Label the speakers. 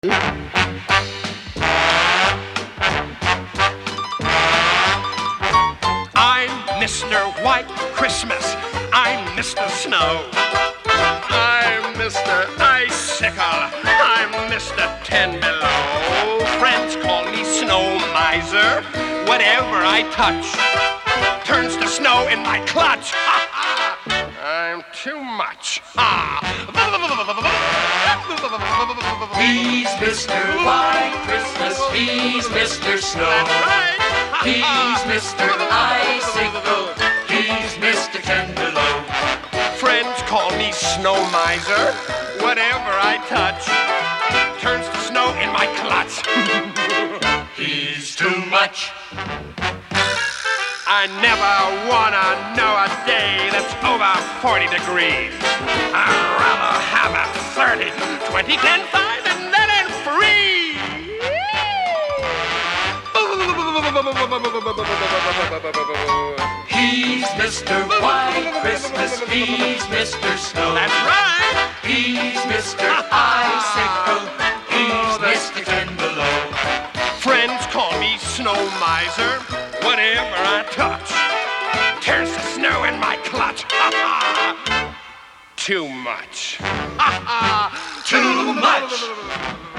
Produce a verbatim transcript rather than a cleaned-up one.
Speaker 1: I'm Mister White Christmas. I'm Mister Snow. I'm Mister Icicle. I'm Mister Ten Below. Friends call me Snow Miser. Whatever I touch turns to snow in my clutch. I'm too much.
Speaker 2: He's Mister White Christmas. He's Mister Snow.
Speaker 1: That's right.
Speaker 2: He's Mister Icicle. He's Mister Ten Below.
Speaker 1: Friends call me Snow Miser. Whatever I touch turns to snow in my clutch.
Speaker 2: He's too much.
Speaker 1: I never wanna know a day that's over forty degrees. I'd rather have a thirty, twenty, ten, five, and then in free.
Speaker 2: He's Mister White Christmas. He's Mister Snow.
Speaker 1: That's right.
Speaker 2: He's Mister Icicle. He's Mister Ten Below.
Speaker 1: Friends call me Snow Miser. Whatever I touch turns to snow in my clutch. Too much.
Speaker 2: Too much.